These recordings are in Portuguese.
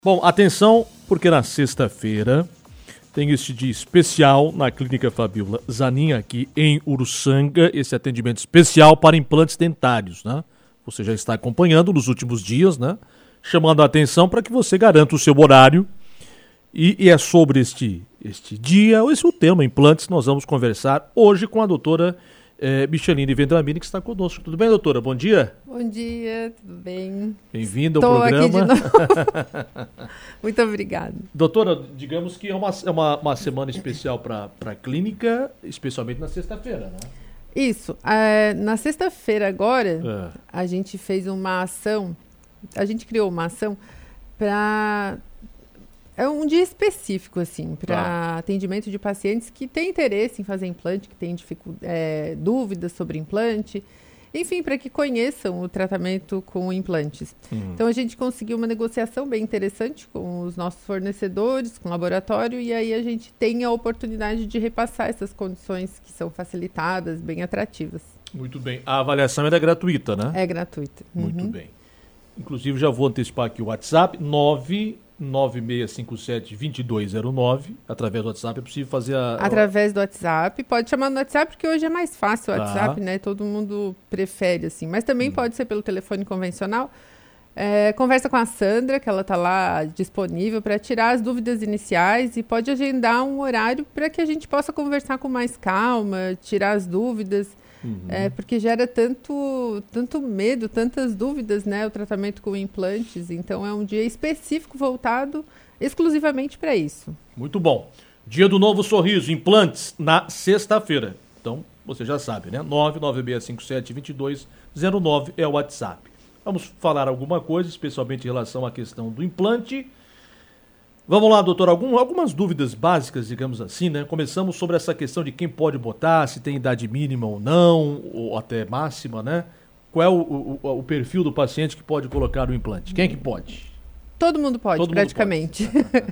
Bom, atenção, porque na sexta-feira tem este dia especial na Clínica Fabiola Zanin, aqui em Uruçanga, esse atendimento especial para implantes dentários, né? Você já está acompanhando nos últimos dias, né? Chamando a atenção para que você garanta o seu horário. E é sobre este dia, esse é o tema, implantes, nós vamos conversar hoje com a doutora Micheline Vendramini, que está conosco. Tudo bem, doutora? Bom dia. Bom dia, tudo bem? Bem-vinda ao programa. Estou aqui de novo. Muito obrigada. Doutora, digamos que é uma semana especial para a clínica, especialmente na sexta-feira, né? Isso. Na sexta-feira agora, a gente fez uma ação, a gente criou uma ação para... É um dia específico, assim, para atendimento de pacientes que têm interesse em fazer implante, que têm dúvidas sobre implante, enfim, para que conheçam o tratamento com implantes. Então, a gente conseguiu uma negociação bem interessante com os nossos fornecedores, com o laboratório, e aí a gente tem a oportunidade de repassar essas condições que são facilitadas, bem atrativas. Muito bem. A avaliação era gratuita, né? É gratuita. Muito bem. Inclusive, já vou antecipar aqui o WhatsApp, 99657-2209. Através do WhatsApp é possível fazer Através do WhatsApp. Pode chamar no WhatsApp, porque hoje é mais fácil o WhatsApp, né? Todo mundo prefere, assim. Mas também pode ser pelo telefone convencional. Conversa com a Sandra, que ela está lá disponível para tirar as dúvidas iniciais e pode agendar um horário para que a gente possa conversar com mais calma, tirar as dúvidas. Porque gera tanto medo, tantas dúvidas, né, o tratamento com implantes. Então, é um dia específico voltado exclusivamente para isso. Muito bom. Dia do Novo Sorriso, implantes, na sexta-feira. Então, você já sabe, né? 99657-2209 é o WhatsApp. Vamos falar alguma coisa, especialmente em relação à questão do implante. Vamos lá, doutor, algumas dúvidas básicas, digamos assim, né? Começamos sobre essa questão de quem pode botar, se tem idade mínima ou não, ou até máxima, né? Qual é o perfil do paciente que pode colocar o implante? Quem é que pode? Todo mundo pode, praticamente.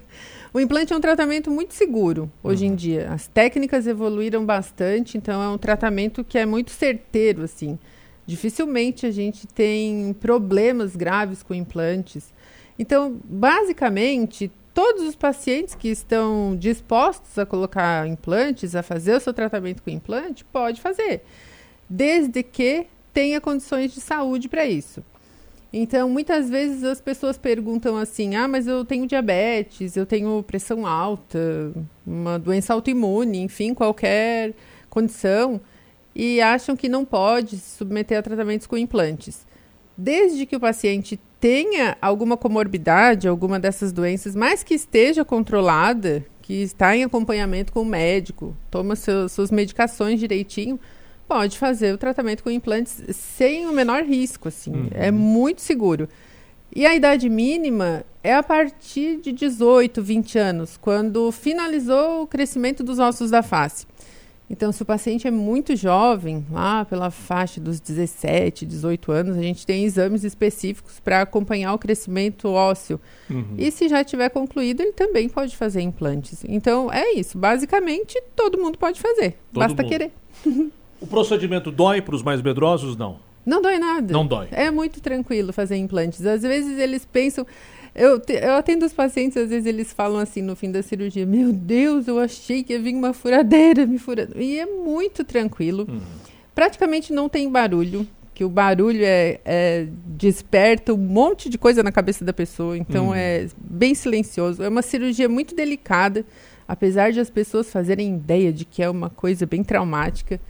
O implante é um tratamento muito seguro hoje em dia. As técnicas evoluíram bastante, então é um tratamento que é muito certeiro, assim. Dificilmente a gente tem problemas graves com implantes. Então, basicamente, todos os pacientes que estão dispostos a colocar implantes, a fazer o seu tratamento com implante, pode fazer, desde que tenha condições de saúde para isso. Então, muitas vezes as pessoas perguntam assim, mas eu tenho diabetes, eu tenho pressão alta, uma doença autoimune, enfim, qualquer condição, e acham que não pode se submeter a tratamentos com implantes. Desde que o paciente tenha alguma comorbidade, alguma dessas doenças, mas que esteja controlada, que está em acompanhamento com o médico, toma suas medicações direitinho, pode fazer o tratamento com implantes sem o menor risco, assim. É muito seguro. E a idade mínima é a partir de 18, 20 anos, quando finalizou o crescimento dos ossos da face. Então, se o paciente é muito jovem, lá pela faixa dos 17, 18 anos, a gente tem exames específicos para acompanhar o crescimento ósseo. E se já tiver concluído, ele também pode fazer implantes. Então, é isso. Basicamente, todo mundo pode fazer. Basta querer. O procedimento dói para os mais medrosos? Não. Não dói nada. Não dói. É muito tranquilo fazer implantes. Às vezes eles pensam... Eu atendo os pacientes, às vezes eles falam assim no fim da cirurgia, meu Deus, eu achei que ia vir uma furadeira me furando. E é muito tranquilo. Praticamente não tem barulho, que o barulho desperta um monte de coisa na cabeça da pessoa. Então é bem silencioso. É uma cirurgia muito delicada, apesar de as pessoas fazerem ideia de que é uma coisa bem traumática.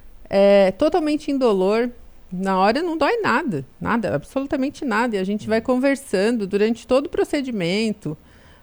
É totalmente indolor. Na hora não dói nada, absolutamente nada. E a gente vai conversando durante todo o procedimento,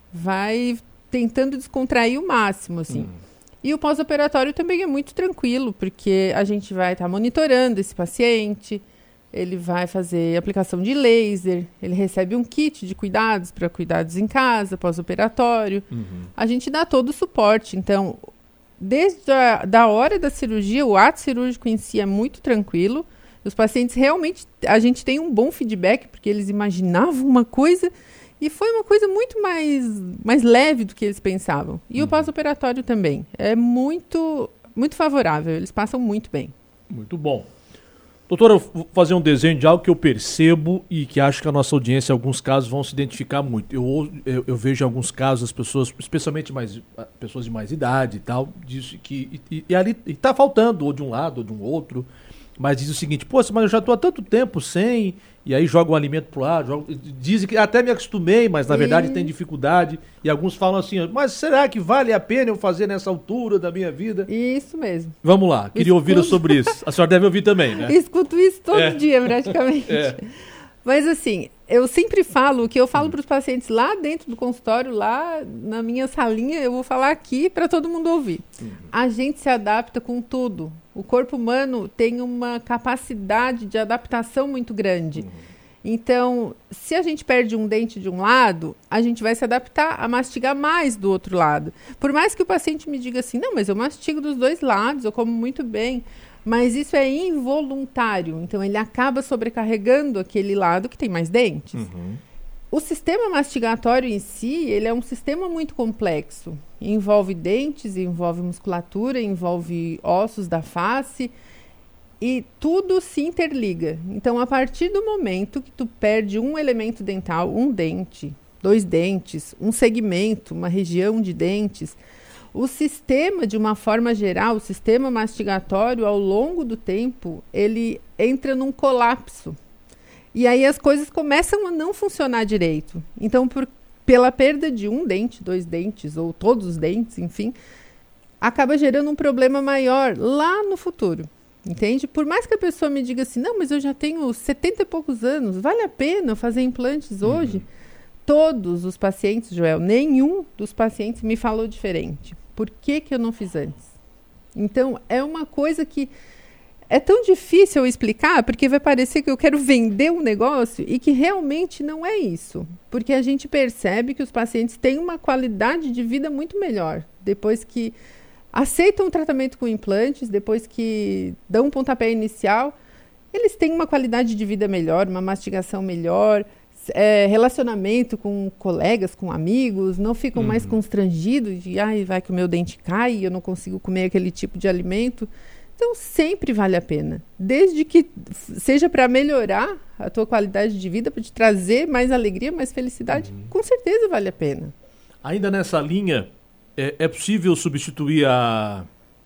vai tentando descontrair o máximo, assim. E o pós-operatório também é muito tranquilo, porque a gente vai estar monitorando esse paciente, ele vai fazer aplicação de laser, ele recebe um kit de cuidados para cuidados em casa, pós-operatório. A gente dá todo o suporte. Então, desde da hora da cirurgia, o ato cirúrgico em si é muito tranquilo. Os pacientes realmente, a gente tem um bom feedback, porque eles imaginavam uma coisa e foi uma coisa muito mais leve do que eles pensavam. E o pós-operatório também. É muito, muito favorável, eles passam muito bem. Muito bom. Doutora, eu vou fazer um desenho de algo que eu percebo e que acho que a nossa audiência, em alguns casos, vão se identificar muito. Eu vejo em alguns casos as pessoas, especialmente pessoas de mais idade e tal, diz que e ali está faltando, ou de um lado ou de um outro, mas diz o seguinte: poxa, mas eu já estou há tanto tempo sem, e aí joga um alimento pro ar, dizem que até me acostumei, mas na verdade tem dificuldade, e alguns falam assim: mas será que vale a pena eu fazer nessa altura da minha vida? Isso mesmo. Vamos lá, queria ouvir sobre isso. A senhora deve ouvir também, né? Escuto isso todo dia, praticamente. Mas assim, eu sempre falo o que eu falo para os pacientes lá dentro do consultório, lá na minha salinha, eu vou falar aqui para todo mundo ouvir. A gente se adapta com tudo. O corpo humano tem uma capacidade de adaptação muito grande. Então, se a gente perde um dente de um lado, a gente vai se adaptar a mastigar mais do outro lado. Por mais que o paciente me diga assim: não, mas eu mastigo dos dois lados, eu como muito bem. Mas isso é involuntário, então ele acaba sobrecarregando aquele lado que tem mais dentes. O sistema mastigatório em si, ele é um sistema muito complexo. Envolve dentes, envolve musculatura, envolve ossos da face e tudo se interliga. Então, a partir do momento que tu perde um elemento dental, um dente, dois dentes, um segmento, uma região de dentes, o sistema, de uma forma geral, o sistema mastigatório, ao longo do tempo, ele entra num colapso. E aí as coisas começam a não funcionar direito. Então, pela perda de um dente, dois dentes, ou todos os dentes, enfim, acaba gerando um problema maior lá no futuro. Entende? Por mais que a pessoa me diga assim: não, mas eu já tenho 70 e poucos anos, vale a pena fazer implantes hoje? Todos os pacientes, Joel, nenhum dos pacientes me falou diferente. Por que eu não fiz antes? Então, é uma coisa que é tão difícil eu explicar, porque vai parecer que eu quero vender um negócio e que realmente não é isso. Porque a gente percebe que os pacientes têm uma qualidade de vida muito melhor depois que aceitam o tratamento com implantes, depois que dão um pontapé inicial, eles têm uma qualidade de vida melhor, uma mastigação melhor, relacionamento com colegas, com amigos, não ficam mais constrangidos de vai que o meu dente cai e eu não consigo comer aquele tipo de alimento. Então sempre vale a pena, desde que seja para melhorar a tua qualidade de vida, para te trazer mais alegria, mais felicidade, com certeza vale a pena. Ainda nessa linha, é possível substituir a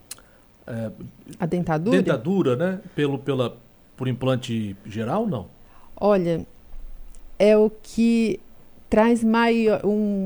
dentadura? Dentadura, né? Por implante geral, não? Olha, é o que traz maior,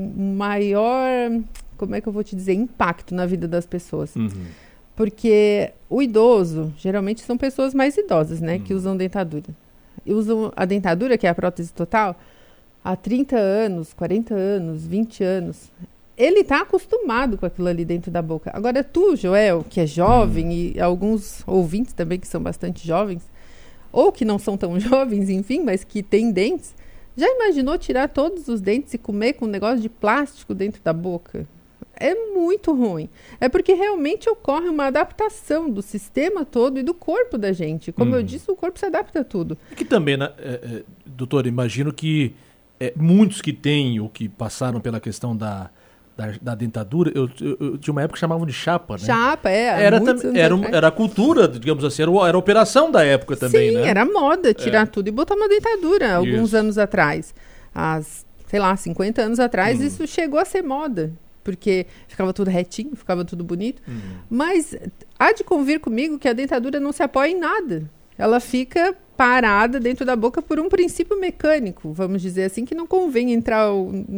como é que eu vou te dizer, impacto na vida das pessoas. Porque o idoso, geralmente são pessoas mais idosas, né, que usam dentadura. E usam a dentadura, que é a prótese total, há 30 anos, 40 anos, 20 anos. Ele está acostumado com aquilo ali dentro da boca. Agora tu, Joel, que é jovem, e alguns ouvintes também que são bastante jovens, ou que não são tão jovens, enfim, mas que têm dentes, já imaginou tirar todos os dentes e comer com um negócio de plástico dentro da boca? É muito ruim. É porque realmente ocorre uma adaptação do sistema todo e do corpo da gente. Como eu disse, o corpo se adapta a tudo. E que também, né, doutor, imagino que muitos que têm ou que passaram pela questão da dentadura, eu tinha uma época que chamavam de chapa, né? Chapa, era a cultura, digamos assim, era a operação da época também, né? Sim, era moda tirar tudo e botar uma dentadura alguns anos atrás. Sei lá, 50 anos atrás, isso chegou a ser moda. Porque ficava tudo retinho, ficava tudo bonito. Mas há de convir comigo que a dentadura não se apoia em nada. Ela fica parada dentro da boca por um princípio mecânico, vamos dizer assim, que não convém entrar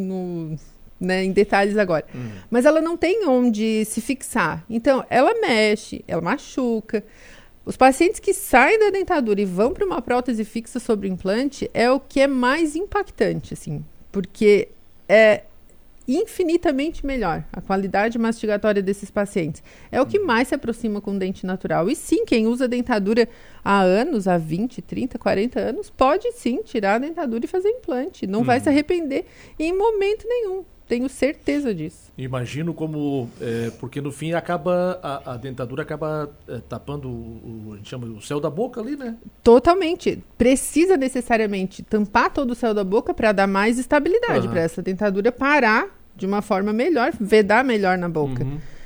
em detalhes agora. Mas ela não tem onde se fixar. Então, ela mexe, ela machuca. Os pacientes que saem da dentadura e vão para uma prótese fixa sobre o implante é o que é mais impactante, assim, porque é infinitamente melhor a qualidade mastigatória desses pacientes. É o que mais se aproxima com o dente natural. E sim, quem usa dentadura há anos, há 20, 30, 40 anos, pode sim tirar a dentadura e fazer implante. Não vai se arrepender em momento nenhum. Tenho certeza disso. Imagino como... porque no fim acaba a dentadura acaba tapando a gente chama o céu da boca ali, né? Totalmente. Precisa necessariamente tampar todo o céu da boca para dar mais estabilidade, para essa dentadura parar de uma forma melhor, vedar melhor na boca.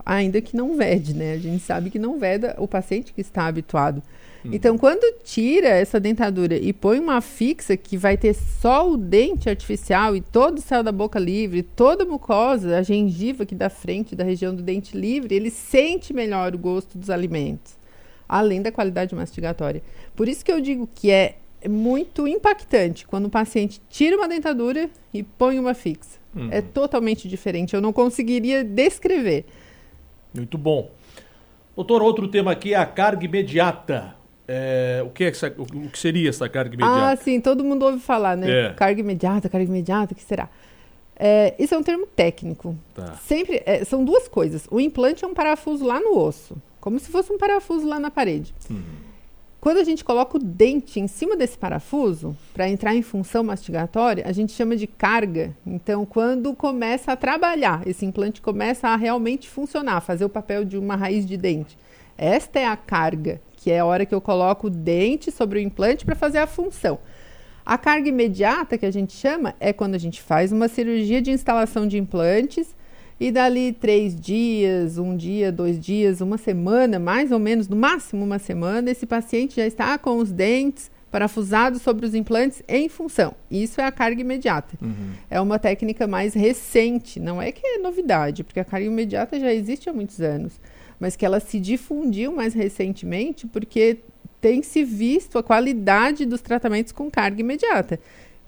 ainda que não vede, né? A gente sabe que não veda o paciente que está habituado. Então, quando tira essa dentadura e põe uma fixa que vai ter só o dente artificial e todo o céu da boca livre, toda a mucosa, a gengiva aqui da frente, da região do dente livre, ele sente melhor o gosto dos alimentos, além da qualidade mastigatória. Por isso que eu digo que é muito impactante quando o paciente tira uma dentadura e põe uma fixa. É totalmente diferente, eu não conseguiria descrever. Muito bom. Doutor, outro tema aqui é a carga imediata. O que seria essa carga imediata? Ah, sim, todo mundo ouve falar, né? Carga imediata, o que será? Isso é um termo técnico. Tá. Sempre, são duas coisas. O implante é um parafuso lá no osso, como se fosse um parafuso lá na parede. Quando a gente coloca o dente em cima desse parafuso, para entrar em função mastigatória, a gente chama de carga. Então, quando começa a trabalhar, esse implante começa a realmente funcionar, fazer o papel de uma raiz de dente. Esta é a carga, que é a hora que eu coloco o dente sobre o implante para fazer a função. A carga imediata, que a gente chama, é quando a gente faz uma cirurgia de instalação de implantes e dali 3 dias, 1 dia, 2 dias, 1 semana, mais ou menos, no máximo 1 semana, esse paciente já está com os dentes parafusados sobre os implantes em função. Isso é a carga imediata. É uma técnica mais recente, não é que é novidade, porque a carga imediata já existe há muitos anos, mas que ela se difundiu mais recentemente porque tem se visto a qualidade dos tratamentos com carga imediata.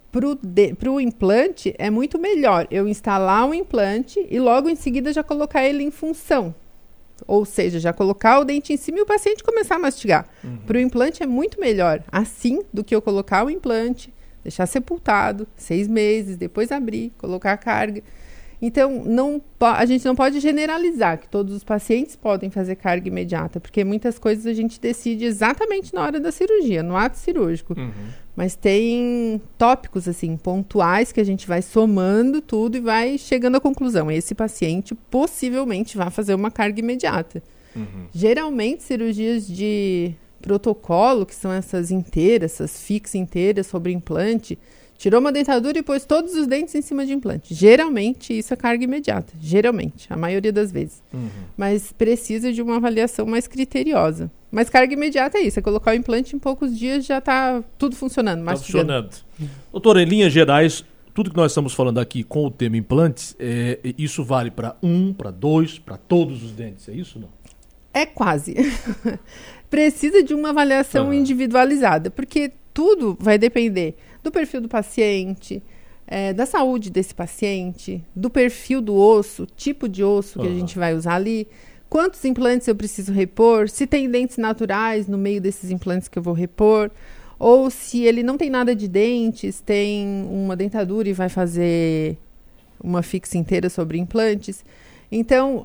Para o implante, é muito melhor eu instalar um implante e logo em seguida já colocar ele em função. Ou seja, já colocar o dente em cima e o paciente começar a mastigar. Para o implante é muito melhor assim do que eu colocar o implante, deixar sepultado 6 meses, depois abrir, colocar a carga. Então, a gente não pode generalizar que todos os pacientes podem fazer carga imediata, porque muitas coisas a gente decide exatamente na hora da cirurgia, no ato cirúrgico. Mas tem tópicos, assim, pontuais que a gente vai somando tudo e vai chegando à conclusão. Esse paciente possivelmente vai fazer uma carga imediata. Geralmente, cirurgias de protocolo, que são essas inteiras, essas fixas inteiras sobre implante, tirou uma dentadura e pôs todos os dentes em cima de implante. Geralmente, isso é carga imediata. Geralmente, a maioria das vezes. Mas precisa de uma avaliação mais criteriosa. Mas carga imediata é isso. É colocar o implante em poucos dias, já está tudo funcionando. Está funcionando. Doutora, em linhas gerais, tudo que nós estamos falando aqui com o tema implantes, isso vale para 1, para 2, para todos os dentes. É isso, não? É quase. Precisa de uma avaliação individualizada. Porque tudo vai depender do perfil do paciente, da saúde desse paciente, do perfil do osso, tipo de osso que a gente vai usar ali, quantos implantes eu preciso repor, se tem dentes naturais no meio desses implantes que eu vou repor, ou se ele não tem nada de dentes, tem uma dentadura e vai fazer uma fixa inteira sobre implantes. Então,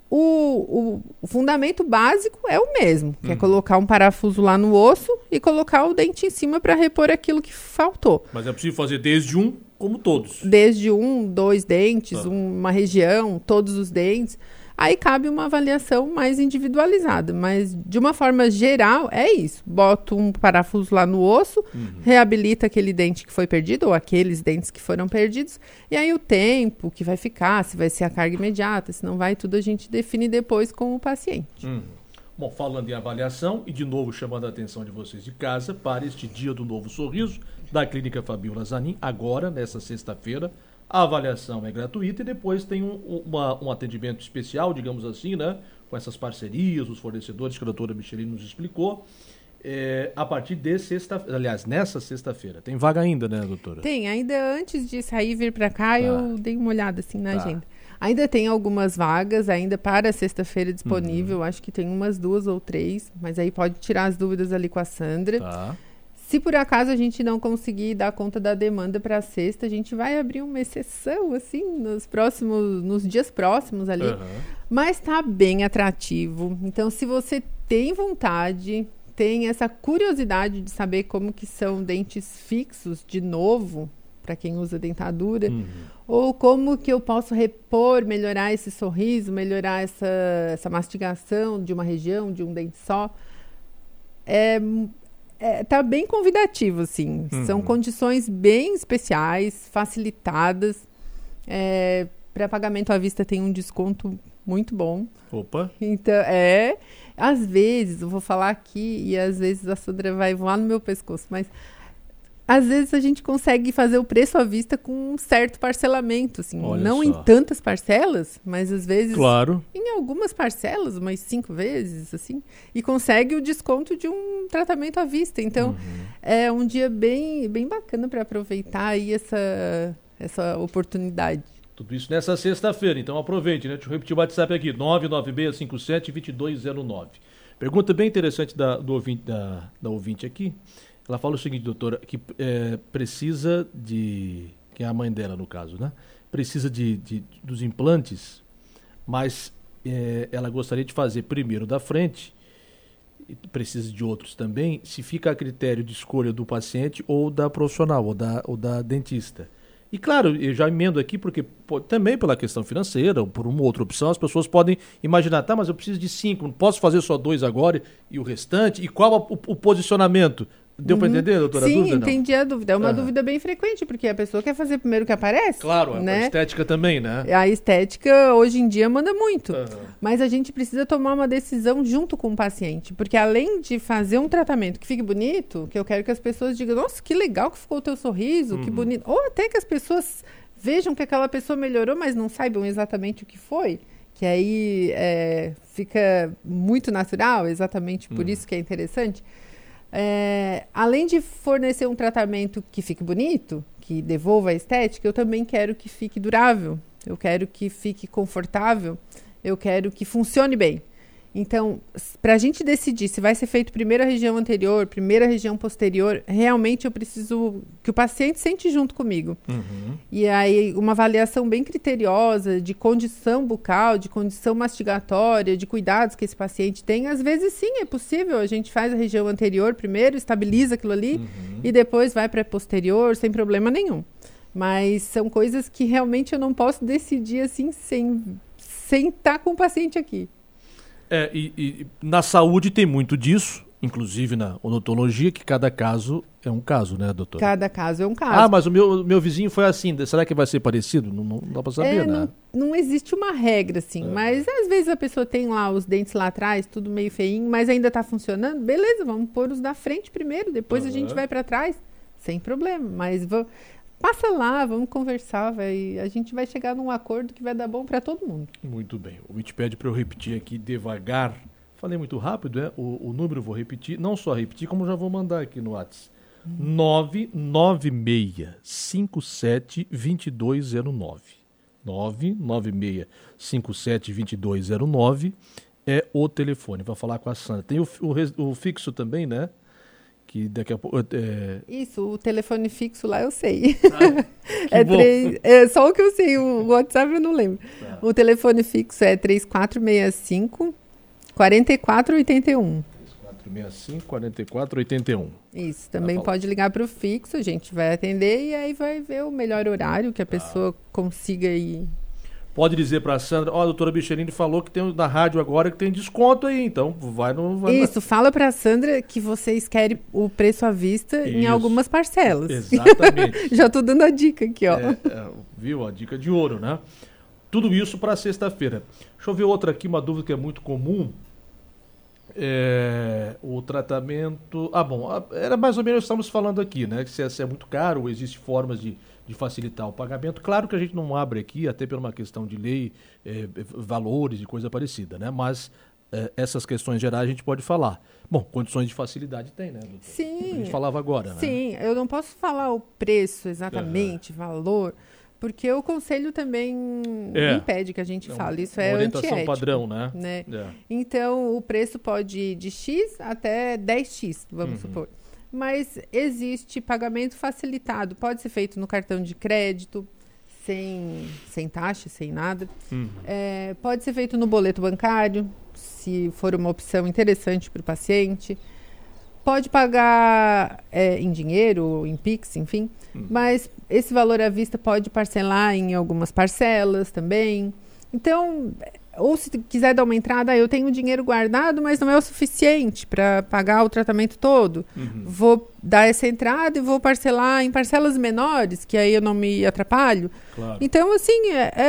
o fundamento básico é o mesmo, que é colocar um parafuso lá no osso e colocar o dente em cima para repor aquilo que faltou. Mas é possível fazer desde um como todos? Desde 1, 2 dentes, uma região, todos os dentes. Aí cabe uma avaliação mais individualizada, mas de uma forma geral é isso. Boto um parafuso lá no osso, reabilita aquele dente que foi perdido ou aqueles dentes que foram perdidos, e aí o tempo que vai ficar, se vai ser a carga imediata, se não vai, tudo a gente define depois com o paciente. Bom, falando em avaliação, e de novo chamando a atenção de vocês de casa para este Dia do Novo Sorriso da Clínica Fabiola Zanin, agora, nessa sexta-feira. A avaliação é gratuita e depois tem um atendimento especial, digamos assim, né? Com essas parcerias, os fornecedores que a doutora Michelin nos explicou. A partir de nessa sexta-feira. Tem vaga ainda, né, doutora? Tem, ainda antes de sair e vir para cá, eu dei uma olhada assim na agenda. Ainda tem algumas vagas, ainda para sexta-feira disponível, acho que tem umas 2 ou 3, mas aí pode tirar as dúvidas ali com a Sandra. Tá. Se por acaso a gente não conseguir dar conta da demanda para sexta, a gente vai abrir uma exceção, assim, nos dias próximos ali. Mas está bem atrativo. Então, se você tem vontade, tem essa curiosidade de saber como que são dentes fixos de novo, para quem usa dentadura, ou como que eu posso repor, melhorar esse sorriso, melhorar essa mastigação de uma região, de um dente só, tá bem convidativo, assim. São condições bem especiais, facilitadas. Para pagamento à vista tem um desconto muito bom. Opa! Então, às vezes, eu vou falar aqui e às vezes a Sandra vai voar no meu pescoço, mas às vezes a gente consegue fazer o preço à vista com um certo parcelamento, assim, não em tantas parcelas, mas às vezes em algumas parcelas, umas 5 vezes, assim, e consegue o desconto de um tratamento à vista. Então, é um dia bem, bem bacana para aproveitar aí essa oportunidade. Tudo isso nessa sexta-feira, então aproveite, né? Deixa eu repetir o WhatsApp aqui, 99657-2209. Pergunta bem interessante da ouvinte aqui. Ela fala o seguinte, doutora, que precisa de... que é a mãe dela, no caso, né? Precisa dos implantes, mas ela gostaria de fazer primeiro da frente, precisa de outros também, se fica a critério de escolha do paciente ou da profissional, ou da dentista. E claro, eu já emendo aqui porque também pela questão financeira, ou por uma outra opção, as pessoas podem imaginar, tá, mas eu preciso de 5, não posso fazer só 2 agora e o restante? E qual o posicionamento? Deu para entender, doutora? Sim, dúvida, entendi a dúvida. É uma dúvida bem frequente, porque a pessoa quer fazer primeiro o que aparece. Claro, né? A estética também, né? A estética hoje em dia manda muito. Mas a gente precisa tomar uma decisão junto com o paciente. Porque além de fazer um tratamento que fique bonito, que eu quero que as pessoas digam, nossa, que legal que ficou o teu sorriso, que bonito. Ou até que as pessoas vejam que aquela pessoa melhorou, mas não saibam exatamente o que foi. Que aí fica muito natural, exatamente por isso que é interessante. Além de fornecer um tratamento que fique bonito, que devolva a estética, eu também quero que fique durável, eu quero que fique confortável, eu quero que funcione bem. Então, para a gente decidir se vai ser feito primeiro a região anterior, primeiro a região posterior, realmente eu preciso que o paciente sente junto comigo. E aí, uma avaliação bem criteriosa de condição bucal, de condição mastigatória, de cuidados que esse paciente tem. Às vezes, sim, é possível. A gente faz a região anterior primeiro, estabiliza aquilo ali e depois vai para a posterior, sem problema nenhum. Mas são coisas que realmente eu não posso decidir assim sem estar com o paciente aqui. E na saúde tem muito disso, inclusive na odontologia, que cada caso é um caso, né, doutora? Cada caso é um caso. Ah, mas o meu vizinho foi assim, será que vai ser parecido? Não dá para saber, né? Não existe uma regra, assim, mas às vezes a pessoa tem lá os dentes lá atrás, tudo meio feinho, mas ainda está funcionando, beleza, vamos pôr os da frente primeiro, depois a gente vai para trás, sem problema, mas passa lá, vamos conversar, a gente vai chegar num acordo que vai dar bom para todo mundo. Muito bem. O Witch pede para eu repetir aqui devagar. Falei muito rápido, né? O número eu vou repetir, não só repetir, como já vou mandar aqui no WhatsApp. 996572209. 996572209 é o telefone. Vai falar com a Sandra. Tem o fixo também, né? Que daqui a pouco... Isso, o telefone fixo lá eu sei. Só o que eu sei, o WhatsApp eu não lembro. O telefone fixo é 3465-4481. 3465-4481. Isso, também pode ligar para o fixo, a gente vai atender e aí vai ver o melhor horário que a pessoa consiga ir. Pode dizer para a Sandra, a doutora Bicherini falou que tem na rádio agora que tem desconto aí, então vai Isso, fala para a Sandra que vocês querem o preço à vista em algumas parcelas. Exatamente. Já estou dando a dica aqui, ó. Viu? A dica de ouro, né? Tudo isso para sexta-feira. Deixa eu ver outra aqui, uma dúvida que é muito comum. O tratamento... era mais ou menos, estamos falando aqui, né? Que se é muito caro, ou existem formas de facilitar o pagamento. Claro que a gente não abre aqui, até por uma questão de lei, valores e coisa parecida, né? Mas essas questões gerais a gente pode falar. Bom, condições de facilidade tem, né, doutor? Sim. A gente falava agora, Sim, eu não posso falar o preço exatamente, valor, porque o conselho também impede que a gente fale. Isso é orientação antiético, padrão, né? Então, o preço pode ir de X até 10X, vamos supor. Mas existe pagamento facilitado. Pode ser feito no cartão de crédito, sem taxa, sem nada. Pode ser feito no boleto bancário, se for uma opção interessante para o paciente. Pode pagar em dinheiro ou em Pix, enfim. Mas esse valor à vista pode parcelar em algumas parcelas também. Então, ou se quiser dar uma entrada, eu tenho dinheiro guardado, mas não é o suficiente para pagar o tratamento todo. Vou dar essa entrada e vou parcelar em parcelas menores, que aí eu não me atrapalho. Claro. Então, assim,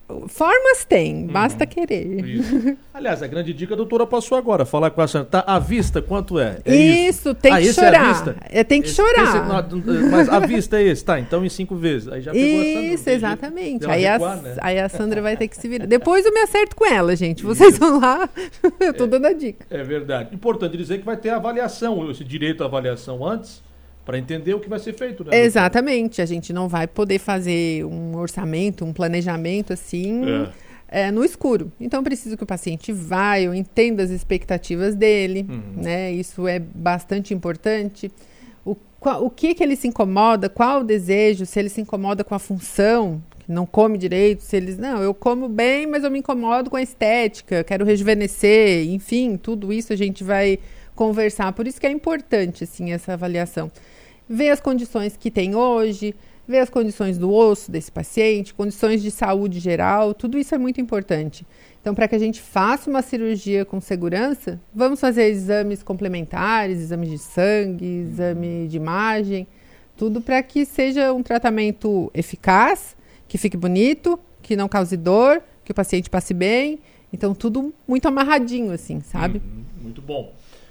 Formas tem, basta querer. Isso. Aliás, a grande dica a doutora passou agora, falar com a Sandra. Tá à vista, quanto é? Isso, tem que chorar. Tem que chorar. Mas à vista é esse, tá? Então em 5 vezes. Aí já pegou a Sandra. Isso, exatamente. Aí a Sandra vai ter que se virar. Depois eu me acerto com ela, gente. Vocês vão lá, eu tô dando a dica. É verdade. Importante dizer que vai ter avaliação, esse direito à avaliação antes, para entender o que vai ser feito, né? Exatamente. A gente não vai poder fazer um orçamento, um planejamento assim no escuro. Então, preciso que o paciente vá, eu entenda as expectativas dele, né? Isso é bastante importante. O que ele se incomoda, qual o desejo, se ele se incomoda com a função, que não come direito, se eles... Não, eu como bem, mas eu me incomodo com a estética, quero rejuvenescer, enfim, tudo isso a gente vai conversar. Por isso que é importante, assim, essa avaliação. Ver as condições que tem hoje, ver as condições do osso desse paciente, condições de saúde geral, tudo isso é muito importante. Então, para que a gente faça uma cirurgia com segurança, vamos fazer exames complementares, exames de sangue, exame de imagem, tudo para que seja um tratamento eficaz, que fique bonito, que não cause dor, que o paciente passe bem. Então, tudo muito amarradinho, assim, sabe? Muito bom.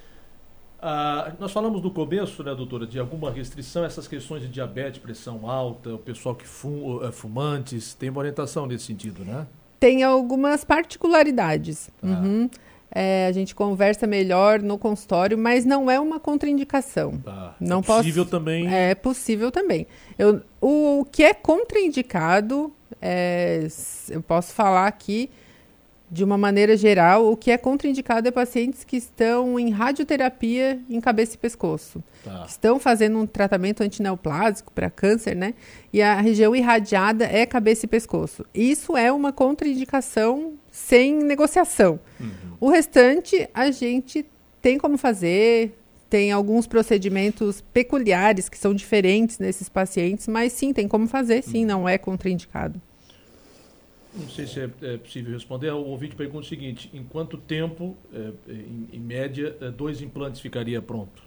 Nós falamos no começo, né, doutora, de alguma restrição, essas questões de diabetes, pressão alta, o pessoal que fumantes, tem uma orientação nesse sentido, né? Tem algumas particularidades. A gente conversa melhor no consultório, mas não é uma contraindicação. Não possível também. É possível também. O que é contraindicado, eu posso falar aqui, de uma maneira geral, o que é contraindicado é pacientes que estão em radioterapia em cabeça e pescoço. Que estão fazendo um tratamento antineoplásico para câncer, né? E a região irradiada é cabeça e pescoço. Isso é uma contraindicação sem negociação. O restante, a gente tem como fazer, tem alguns procedimentos peculiares que são diferentes nesses pacientes, mas sim, tem como fazer, sim, não é contraindicado. Não sei se é possível responder. O ouvinte pergunta o seguinte: em quanto tempo, em média, 2 implantes ficaria pronto?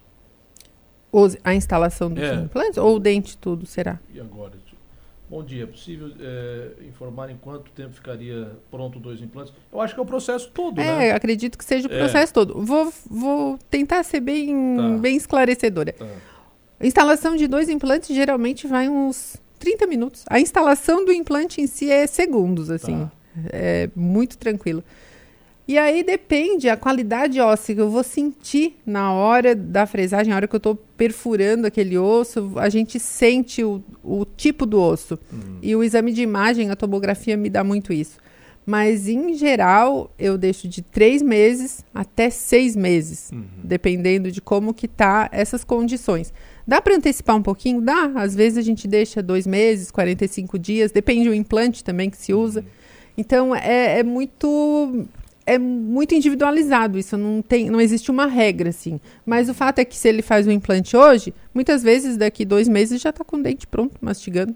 A instalação dos implantes ou o dente tudo, será? E agora? Bom dia. É possível informar em quanto tempo ficaria pronto 2 implantes? Eu acho que é o processo todo, né? Acredito que seja o processo todo. Vou tentar ser bem esclarecedora. A instalação de 2 implantes geralmente vai uns 30 minutos. A instalação do implante em si é segundos, assim. É muito tranquilo. E aí depende a qualidade óssea que eu vou sentir na hora da fresagem, na hora que eu estou perfurando aquele osso, a gente sente o tipo do osso. E o exame de imagem, a tomografia, me dá muito isso. Mas, em geral, eu deixo de 3 meses até 6 meses, dependendo de como que tá essas condições. Dá para antecipar um pouquinho? Dá. Às vezes a gente deixa 2 meses, 45 dias, depende do implante também que se usa. Então, é muito individualizado isso, não existe uma regra, assim. Mas o fato é que se ele faz o implante hoje, muitas vezes daqui 2 meses já está com o dente pronto, mastigando.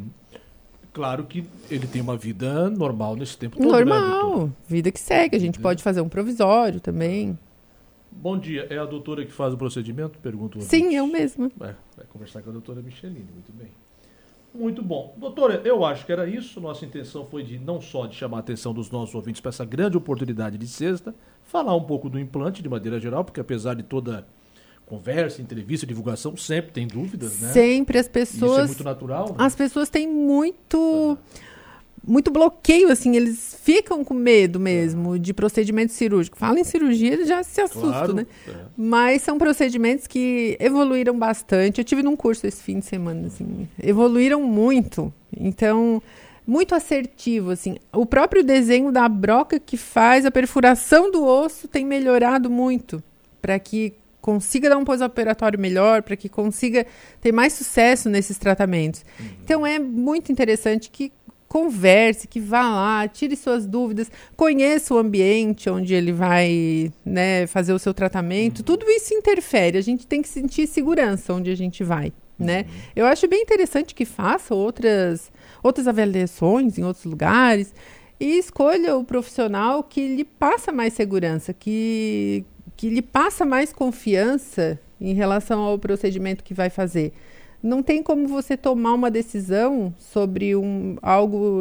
Claro que ele tem uma vida normal nesse tempo todo. Normal, né, vida que segue. A gente pode fazer um provisório também. Bom dia, é a doutora que faz o procedimento? Pergunto. Sim, eu mesma. Vai conversar com a doutora Micheline, muito bem. Muito bom. Doutora, eu acho que era isso. Nossa intenção foi não só de chamar a atenção dos nossos ouvintes para essa grande oportunidade de sexta, falar um pouco do implante de maneira geral, porque apesar de toda conversa, entrevista, divulgação, sempre tem dúvidas, né? Sempre as pessoas... Isso é muito natural, né? As pessoas têm muito bloqueio, assim, eles ficam com medo mesmo de procedimento cirúrgico. Fala em cirurgia, eles já se assustam, né? Mas são procedimentos que evoluíram bastante. Eu tive num curso esse fim de semana, assim, evoluíram muito. Então, muito assertivo, assim. O próprio desenho da broca que faz a perfuração do osso tem melhorado muito para que consiga dar um pós-operatório melhor, para que consiga ter mais sucesso nesses tratamentos. Então, é muito interessante que converse, que vá lá, tire suas dúvidas, conheça o ambiente onde ele vai, né, fazer o seu tratamento. Tudo isso interfere. A gente tem que sentir segurança onde a gente vai, né? Eu acho bem interessante que faça outras avaliações em outros lugares e escolha o profissional que lhe passa mais segurança, que lhe passa mais confiança em relação ao procedimento que vai fazer. Não tem como você tomar uma decisão sobre algo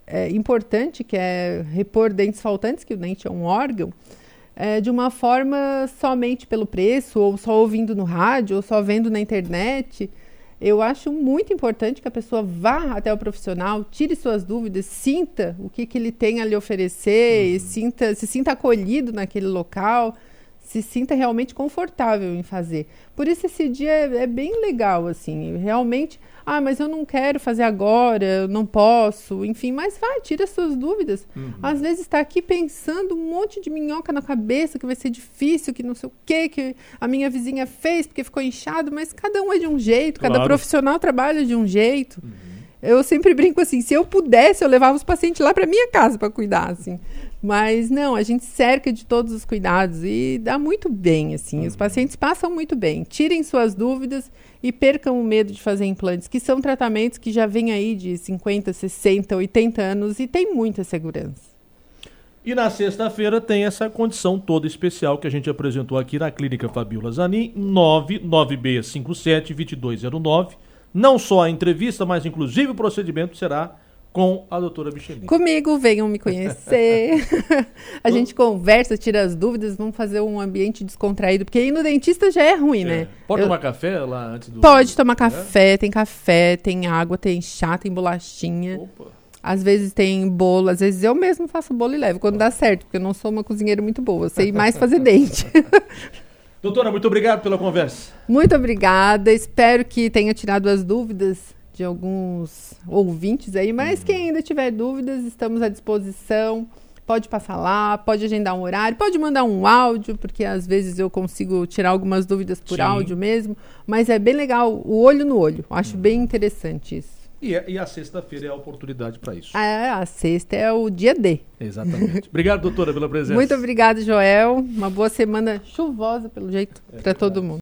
importante, que é repor dentes faltantes, que o dente é um órgão, de uma forma somente pelo preço, ou só ouvindo no rádio, ou só vendo na internet. Eu acho muito importante que a pessoa vá até o profissional, tire suas dúvidas, sinta o que ele tem a lhe oferecer, e se sinta acolhido naquele local, se sinta realmente confortável em fazer. Por isso esse dia é bem legal, assim, realmente, mas eu não quero fazer agora, eu não posso, enfim, mas vai, tira as suas dúvidas. Às vezes está aqui pensando um monte de minhoca na cabeça, que vai ser difícil, que não sei o que a minha vizinha fez porque ficou inchado, mas cada um é de um jeito, cada profissional trabalha de um jeito. Eu sempre brinco assim, se eu pudesse, eu levava os pacientes lá para minha casa para cuidar, assim. Mas não, a gente cerca de todos os cuidados e dá muito bem, assim. Os pacientes passam muito bem. Tirem suas dúvidas e percam o medo de fazer implantes, que são tratamentos que já vêm aí de 50, 60, 80 anos e tem muita segurança. E na sexta-feira tem essa condição toda especial que a gente apresentou aqui na Clínica Fabiola Zanin, 99657-2209. Não só a entrevista, mas inclusive o procedimento será com a doutora Michelin. Comigo, venham me conhecer. A gente conversa, tira as dúvidas, vamos fazer um ambiente descontraído, porque ir no dentista já é ruim, né? Pode tomar café lá antes do... Pode tomar café, tem água, tem chá, tem bolachinha. Opa. Às vezes tem bolo, às vezes eu mesmo faço bolo e levo, quando dá certo, porque eu não sou uma cozinheira muito boa, eu sei mais fazer dente. Doutora, muito obrigado pela conversa. Muito obrigada, espero que tenha tirado as dúvidas de alguns ouvintes aí, mas quem ainda tiver dúvidas, estamos à disposição, pode passar lá, pode agendar um horário, pode mandar um áudio, porque às vezes eu consigo tirar algumas dúvidas por áudio mesmo, mas é bem legal, o olho no olho, acho bem interessante isso. E a sexta-feira é a oportunidade para isso. A sexta é o dia D. Exatamente. Obrigado, doutora, pela presença. Muito obrigada, Joel. Uma boa semana chuvosa, pelo jeito, para todo mundo.